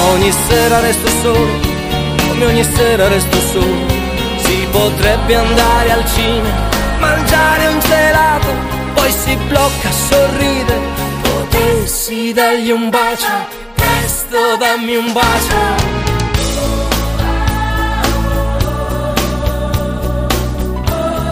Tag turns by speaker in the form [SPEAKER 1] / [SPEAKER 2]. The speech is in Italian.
[SPEAKER 1] ogni sera resto solo, come ogni sera resto solo. Si potrebbe andare al cinema, mangiare un gelato, poi si blocca, sorride. Potessi dargli un bacio, presto dammi un bacio.